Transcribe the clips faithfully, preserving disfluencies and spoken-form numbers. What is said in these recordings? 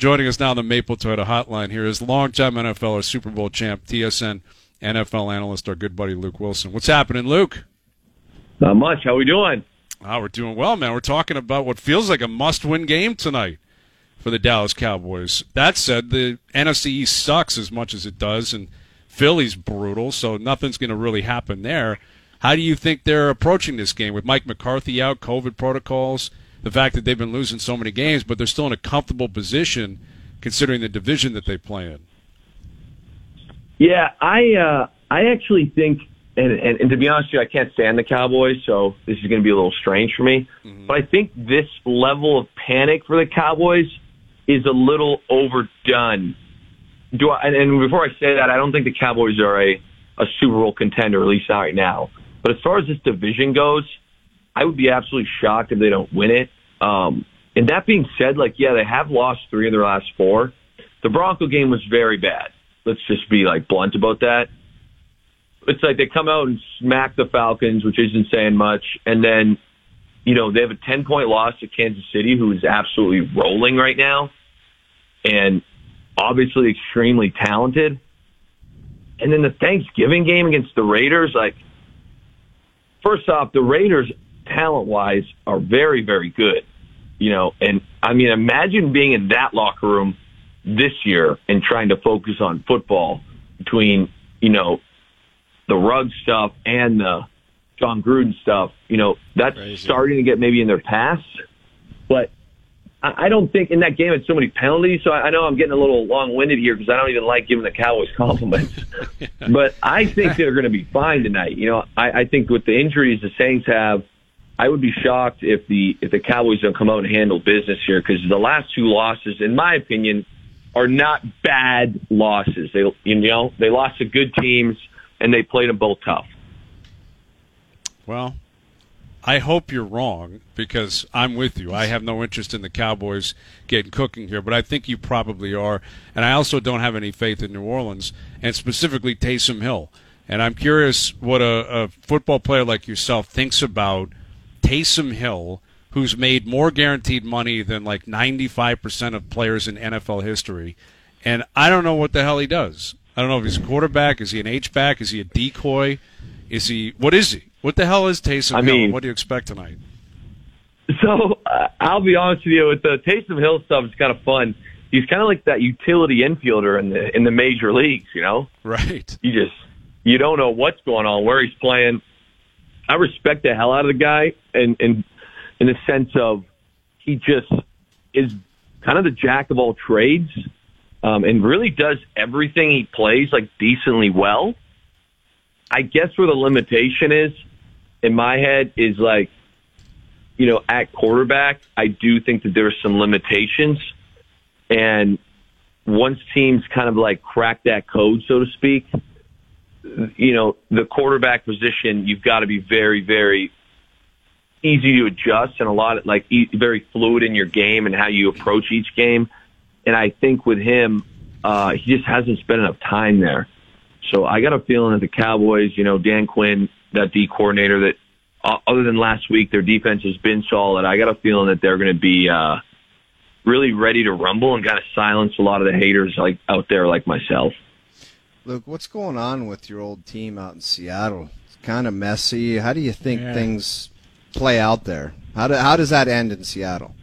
Joining us now on the Maple Toyota Hotline here is longtime N F L or Super Bowl champ, T S N N F L analyst, our good buddy Luke Wilson. What's happening, Luke? Not much. How we doing? Oh, we're doing well, man. We're talking about what feels like a must-win game tonight for the Dallas Cowboys. That said, the N F C East sucks as much as it does, and Philly's brutal, so nothing's going to really happen there. How do you think they're approaching this game with Mike McCarthy out, COVID protocols, the fact that they've been losing so many games, but they're still in a comfortable position considering the division that they play in? Yeah, I uh, I actually think, and, and, and to be honest with you, I can't stand the Cowboys, so this is going to be a little strange for me. Mm-hmm. But I think this level of panic for the Cowboys is a little overdone. Do I, and, and before I say that, I don't think the Cowboys are a, a Super Bowl contender, at least not right now. But as far as this division goes, I would be absolutely shocked if they don't win it. Um, and that being said, like, yeah, they have lost three of their last four. The Bronco game was very bad. Let's just be, like, blunt about that. It's like they come out and smack the Falcons, which isn't saying much. And then, you know, they have a ten-point loss to Kansas City, who is absolutely rolling right now and obviously extremely talented. And then the Thanksgiving game against the Raiders, like, first off, the Raiders, talent-wise, are very, very good. You know, and, I mean, imagine being in that locker room this year and trying to focus on football between, you know, the Ruggs stuff and the John Gruden stuff. You know, that's Crazy. Starting to get maybe in their past. But I don't think in that game it's so many penalties, so I know I'm getting a little long-winded here because I don't even like giving the Cowboys compliments. yeah. But I think they're going to be fine tonight. You know, I, I think with the injuries the Saints have, I would be shocked if the if the Cowboys don't come out and handle business here because the last two losses, in my opinion, are not bad losses. They, you know, they lost to good teams and they played them both tough. Well, I hope you're wrong because I'm with you. I have no interest in the Cowboys getting cooking here, but I think you probably are. And I also don't have any faith in New Orleans, and specifically Taysom Hill. And I'm curious what a, a football player like yourself thinks about Taysom Hill, who's made more guaranteed money than like ninety-five percent of players in N F L history. And I don't know what the hell he does. I don't know if he's a quarterback. Is he an H-back? Is he a decoy? Is he – what is he? What the hell is Taysom I Hill? Mean, what do you expect tonight? So uh, I'll be honest with you. With the Taysom Hill stuff, it's kind of fun. He's kind of like that utility infielder in the in the major leagues, you know? Right. You just – you don't know what's going on, where he's playing. I respect the hell out of the guy and, and in the sense of he just is kind of the jack of all trades um, and really does everything he plays like decently well. I guess where the limitation is in my head is like, you know, at quarterback, I do think that there's some limitations. And once teams kind of like crack that code, so to speak, you know, the quarterback position, you've got to be very, very easy to adjust and a lot of like e- very fluid in your game and how you approach each game. And I think with him, uh, he just hasn't spent enough time there. So I got a feeling that the Cowboys, you know, Dan Quinn, that D coordinator, that uh, other than last week, their defense has been solid. I got a feeling that they're going to be uh, really ready to rumble and kind of silence a lot of the haters like out there like myself. Luke, what's going on with your old team out in Seattle? It's kind of messy. How do you think yeah. things play out there? How do, how does that end in Seattle?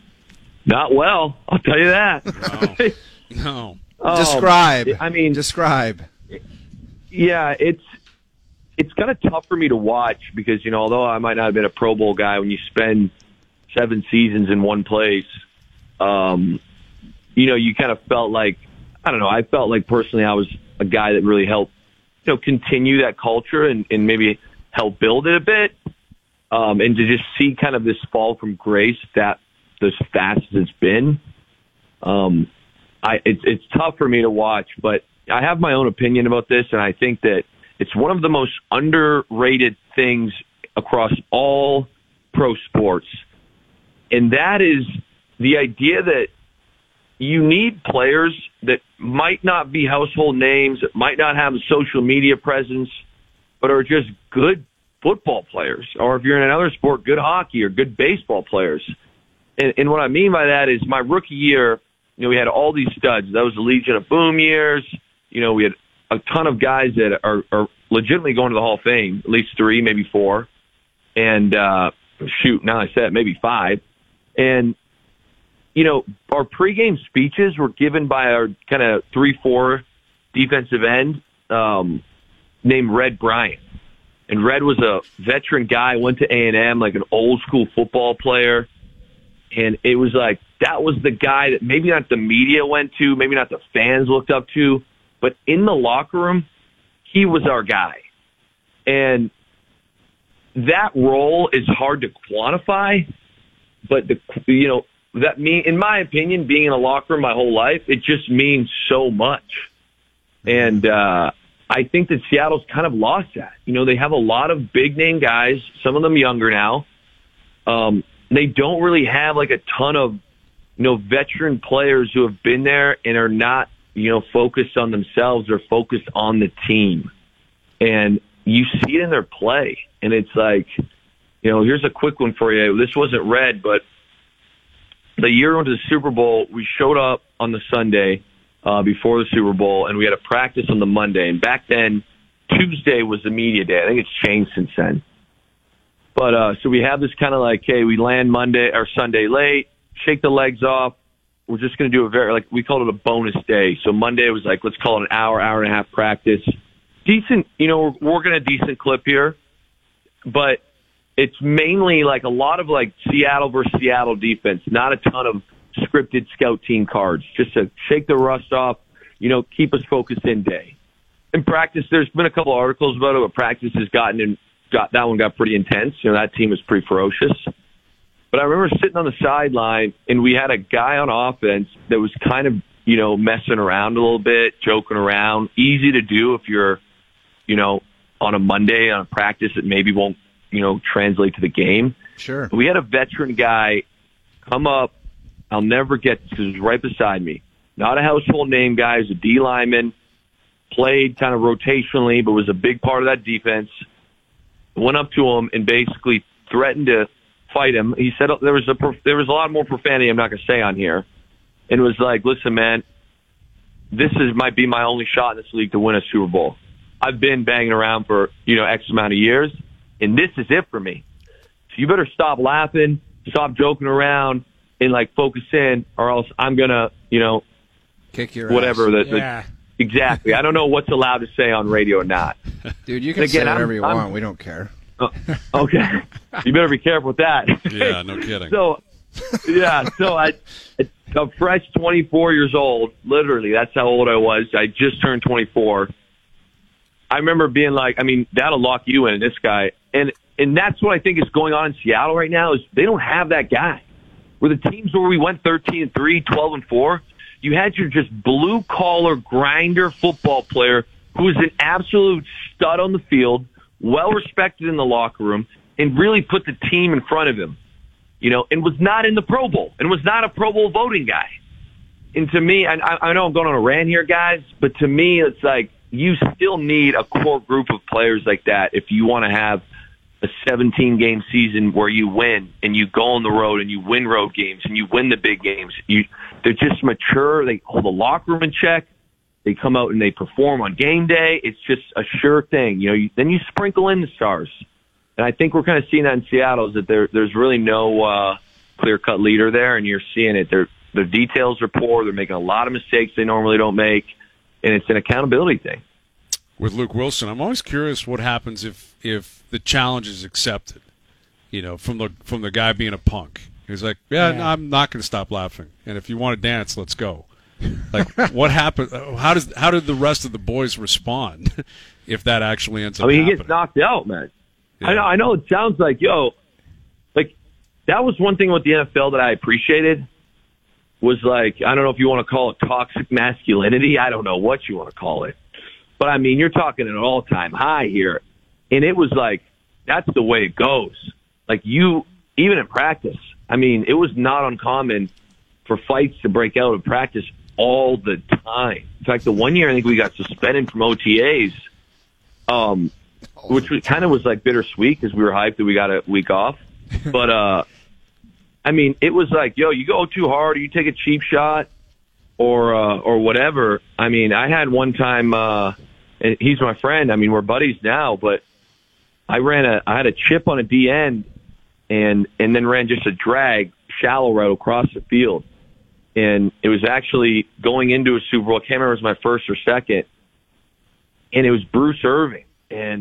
Not well, I'll tell you that. No. no. Um, Describe. I mean, Describe. Yeah, it's it's kind of tough for me to watch because, you know, although I might not have been a Pro Bowl guy, when you spend seven seasons in one place, um, you know, you kind of felt like, I don't know, I felt like personally I was a guy that really helped, you know, continue that culture and, and maybe help build it a bit. Um, and to just see kind of this fall from grace that as fast as it's been, um, I it's it's tough for me to watch, but I have my own opinion about this, and I think that it's one of the most underrated things across all pro sports, and that is the idea that you need players that might not be household names, that might not have a social media presence, but are just good football players, or if you're in another sport, good hockey or good baseball players. And, and what I mean by that is my rookie year, you know, we had all these studs. That was the Legion of Boom years. You know, we had a ton of guys that are, are legitimately going to the Hall of Fame, at least three, maybe four. And, uh, shoot, now I said maybe five. And, you know, our pregame speeches were given by our kind of three four defensive end um, named Red Bryant. And Red was a veteran guy, went to A and M, like an old-school football player. And it was like, that was the guy that maybe not the media went to, maybe not the fans looked up to, but in the locker room, he was our guy. And that role is hard to quantify, but the, you know, that mean, in my opinion, being in a locker room my whole life, it just means so much. And, uh, I think that Seattle's kind of lost that. You know, they have a lot of big name guys, some of them younger now. Um, they don't really have like a ton of, you know, veteran players who have been there and are not, you know, focused on themselves or focused on the team. And you see it in their play. And it's like, you know, here's a quick one for you. This wasn't Red, but the year we went to the Super Bowl, we showed up on the Sunday uh, before the Super Bowl, and we had a practice on the Monday. And back then, Tuesday was the media day. I think it's changed since then. But uh, so we have this kind of like, hey, we land Monday or Sunday late, shake the legs off. We're just going to do a very, like, we called it a bonus day. So Monday was like, let's call it an hour, hour and a half practice. Decent, you know, we're working a decent clip here, but it's mainly like a lot of like Seattle versus Seattle defense, not a ton of scripted scout team cards, just to shake the rust off, you know, keep us focused in day. In practice, there's been a couple of articles about it, but practice has gotten in, got, that one got pretty intense. You know, that team was pretty ferocious. But I remember sitting on the sideline, and we had a guy on offense that was kind of, you know, messing around a little bit, joking around. Easy to do if you're, you know, on a Monday on a practice that maybe won't, you know, translate to the game. Sure. We had a veteran guy come up. I'll never get this because he was right beside me. Not a household name guy. He's a D lineman. Played kind of rotationally, but was a big part of that defense. Went up to him and basically threatened to fight him. He said there was a there was a lot more profanity I'm not going to say on here, and it was like, listen, man, this is might be my only shot in this league to win a Super Bowl. I've been banging around for, you know, X amount of years, and this is it for me. So you better stop laughing, stop joking around, and like focus in, or else I'm gonna, you know, kick your whatever. ass. The, Yeah. the, exactly. I don't know what's allowed to say on radio or not. Dude, you can Again, say whatever I'm- you I'm- want. We don't care. Uh, okay, you better be careful with that. Yeah, no kidding. So, yeah, so I, a fresh twenty-four years old, literally, that's how old I was. I just turned twenty-four. I remember being like, I mean, that'll lock you in, this guy. And and that's what I think is going on in Seattle right now is they don't have that guy. Where the teams where we went thirteen and three, twelve and four, you had your just blue-collar grinder football player who was an absolute stud on the field, well-respected in the locker room, and really put the team in front of him, you know, and was not in the Pro Bowl, and was not a Pro Bowl voting guy. And to me, and I, I know I'm going on a rant here, guys, but to me, it's like you still need a core group of players like that if you want to have a seventeen-game season where you win, and you go on the road, and you win road games, and you win the big games. You, they're just mature. They hold the locker room in check. They come out and they perform on game day. It's just a sure thing. You know, you, then you sprinkle in the stars. And I think we're kind of seeing that in Seattle is that there, there's really no uh, clear-cut leader there, and you're seeing it. They're, their details are poor. They're making a lot of mistakes they normally don't make, and it's an accountability thing. With Luke Wilson, I'm always curious what happens if, if the challenge is accepted, you know, from the from the guy being a punk. He's like, yeah, Yeah. No, I'm not going to stop laughing, and if you want to dance, let's go. Like, what happened? How does how did the rest of the boys respond if that actually ends up I mean, he happening? gets knocked out, man. Yeah. I know. I know. It sounds like, yo, like that was one thing with the N F L that I appreciated was like, I don't know if you want to call it toxic masculinity. I don't know what you want to call it, but I mean, you're talking an all-time high here, and it was like that's the way it goes. Like you, even in practice, I mean, it was not uncommon for fights to break out in practice all the time. In fact, the one year I think we got suspended from O T As, um, which was, kind of was like bittersweet because we were hyped that we got a week off. But uh, I mean, it was like, yo, you go too hard, or you take a cheap shot, or uh, or whatever. I mean, I had one time. Uh, and he's my friend. I mean, we're buddies now, but I ran a. I had a chip on a D end, and and then ran just a drag shallow route across the field, and it was actually going into a Super Bowl. I can't remember if it was my first or second, and it was Bruce Irving, and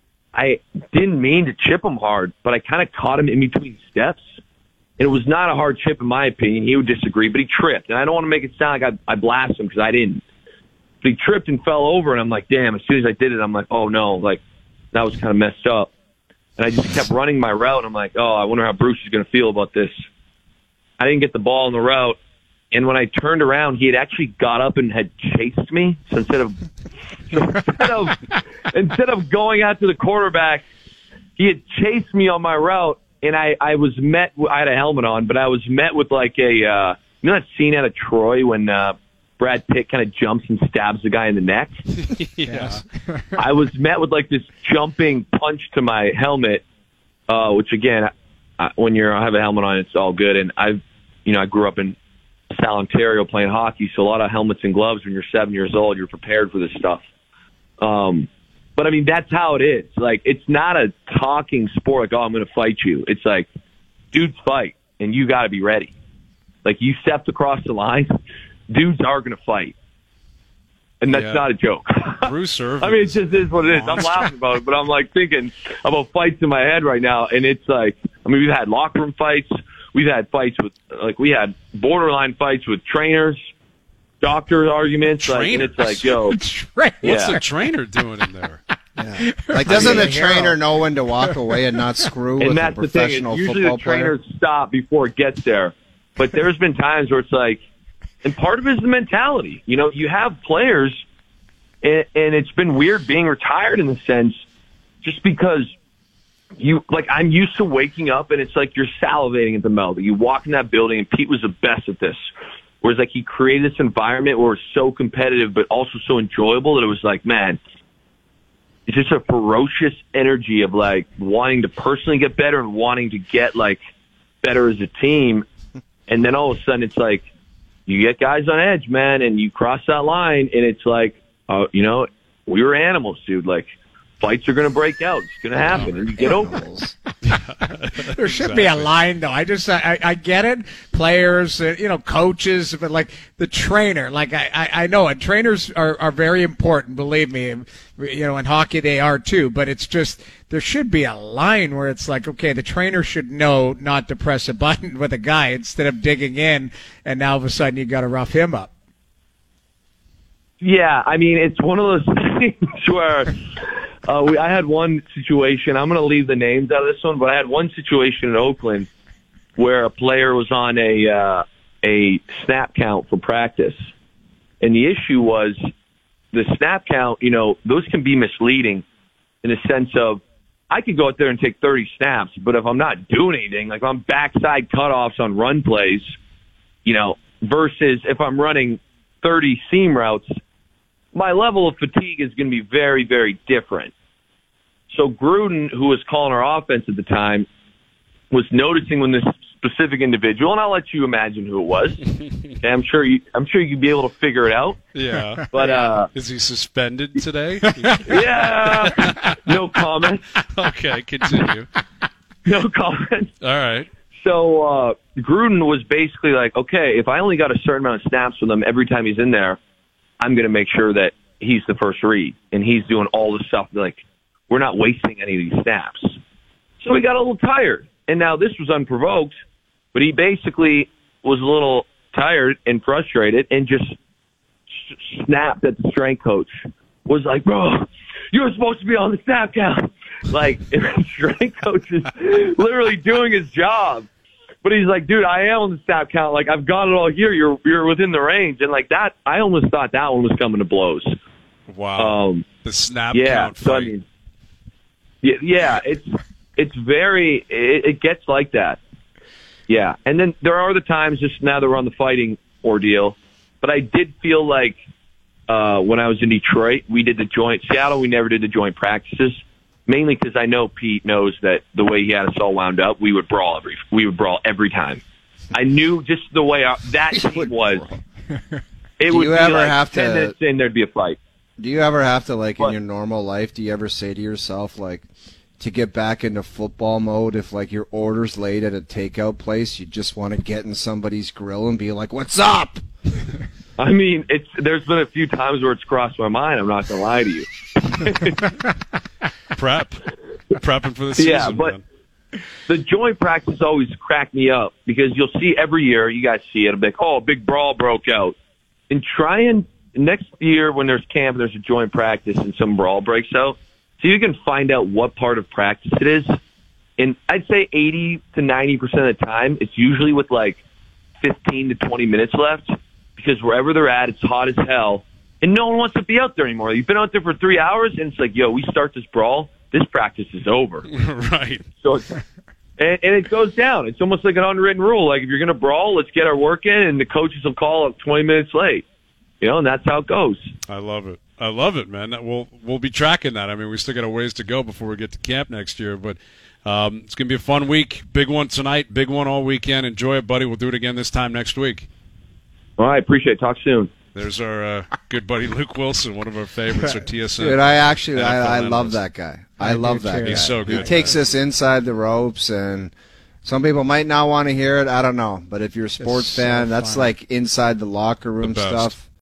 I didn't mean to chip him hard, but I kind of caught him in between steps. And it was not a hard chip, in my opinion. He would disagree, but he tripped. And I don't want to make it sound like I, I blasted him because I didn't. But he tripped and fell over, and I'm like, damn, as soon as I did it, I'm like, oh, no, like, that was kind of messed up. And I just kept running my route, and I'm like, oh, I wonder how Bruce is going to feel about this. I didn't get the ball in the route. And when I turned around, he had actually got up and had chased me. So instead of, so instead of, instead of going out to the quarterback, he had chased me on my route. And I, I was met, I had a helmet on, but I was met with like a, uh, you know that scene out of Troy when uh, Brad Pitt kind of jumps and stabs the guy in the neck? Yeah. I was met with like this jumping punch to my helmet, uh, which again, I, when you have a helmet on, it's all good. And I've, you know, I grew up in South Ontario playing hockey, so a lot of helmets and gloves when you're seven years old, you're prepared for this stuff. Um, But, I mean, that's how it is. Like, it's not a talking sport like, oh, I'm going to fight you. It's like, dudes fight, and you got to be ready. Like, you stepped across the line, dudes are going to fight. And that's yeah. not a joke. Bruce Irving. I mean, it just is what it is. I'm laughing about it, but I'm, like, thinking about fights in my head right now, and it's like, I mean, we've had locker room fights. We've had fights with, like, we had borderline fights with trainers. Doctor arguments, like, and it's like, yo, what's yeah. the trainer doing in there? Yeah. Like, doesn't the trainer know when to walk away and not screw and with that's a the thing. professional It's usually football the trainers player? stop before it gets there. But there's been times where it's like, and part of it is the mentality. You know, you have players, and, and it's been weird being retired in the sense, just because you, like, I'm used to waking up and it's like you're salivating at the mouth. You walk in that building, and Pete was the best at this. Whereas, like, he created this environment where it's so competitive but also so enjoyable that it was like, man, it's just a ferocious energy of, like, wanting to personally get better and wanting to get, like, better as a team. And then all of a sudden it's like you get guys on edge, man, and you cross that line, and it's like, uh, you know, we were animals, dude. Like, fights are going to break out. It's going to happen, and you get over it. There should be a line, though. I just, I, I get it. Players, uh, you know, coaches, but like the trainer, like I, I, I know it. Trainers are, are very important, believe me. You know, in hockey they are too. But it's just there should be a line where it's like, okay, the trainer should know not to press a button with a guy instead of digging in, and now all of a sudden you got to rough him up. Yeah, I mean, it's one of those things where. Uh, we, I had one situation. I'm going to leave the names out of this one, but I had one situation in Oakland where a player was on a uh, a snap count for practice, and the issue was the snap count. You know, those can be misleading in the sense of I could go out there and take thirty snaps, but if I'm not doing anything, like if I'm backside cutoffs on run plays, you know, versus if I'm running thirty seam routes, my level of fatigue is going to be very, very different. So Gruden, who was calling our offense at the time, was noticing when this specific individual, and I'll let you imagine who it was. Okay, I'm sure you, I'm sure you'd be able to figure it out. Yeah. But uh, is he suspended today? Yeah. No comment. Okay, continue. No comment. All right. So uh, Gruden was basically like, okay, if I only got a certain amount of snaps with him every time he's in there, I'm going to make sure that he's the first read, and he's doing all the stuff. Like, we're not wasting any of these snaps. So he got a little tired, and now this was unprovoked, but he basically was a little tired and frustrated and just snapped at the strength coach. Was like, bro, you're supposed to be on the snap count. Like, the strength coach is literally doing his job. But he's like, dude, I am on the snap count. Like, I've got it all here. You're you're within the range. And, like, that, I almost thought that one was coming to blows. Wow. Um, the snap yeah, count so, fight. I mean, yeah, yeah, it's it's very, it, it gets like that. Yeah. And then there are the times, just now that we're on the fighting ordeal, but I did feel like uh, when I was in Detroit, we did the joint, Seattle, we never did the joint practices. Mainly because I know Pete knows that the way he had us all wound up, we would brawl every we would brawl every time. I knew just the way our, that team was. it Do would you be ever like have ten to- minutes in, there'd be a fight. Do you ever have to, like, What? in your normal life, do you ever say to yourself, like, to get back into football mode, if, like, your order's late at a takeout place, you just want to get in somebody's grill and be like, what's up? I mean, it's there's been a few times where it's crossed my mind. I'm not gonna lie to you. Prep, prepping for the season. Yeah, but man. the joint practice always cracked me up because you'll see every year, you guys see it, it'll be like, oh, a big brawl broke out. And try and next year when there's camp, there's a joint practice and some brawl breaks out, so you can find out what part of practice it is. And I'd say eighty to ninety percent of the time, it's usually with like fifteen to twenty minutes left because wherever they're at, it's hot as hell. And no one wants to be out there anymore. You've been out there for three hours, and it's like, yo, we start this brawl, this practice is over. Right. So, it's, and, and it goes down. It's almost like an unwritten rule. Like, if you're going to brawl, let's get our work in, and the coaches will call up twenty minutes late. You know, and that's how it goes. I love it. I love it, man. That we'll we'll be tracking that. I mean, we still got a ways to go before we get to camp next year, but um, it's gonna be a fun week. Big one tonight. Big one all weekend. Enjoy it, buddy. We'll do it again this time next week. All right, appreciate it. Talk soon. There's our uh, good buddy Luke Wilson, one of our favorites at T S N. Dude, I actually, N F L I, I love analyst. that guy. I I, do love that too. guy. He's so He good. takes us inside the ropes, and some people might not want to hear it. I don't know. But if you're a sports so fan, that's fun. like inside the locker room The best. stuff.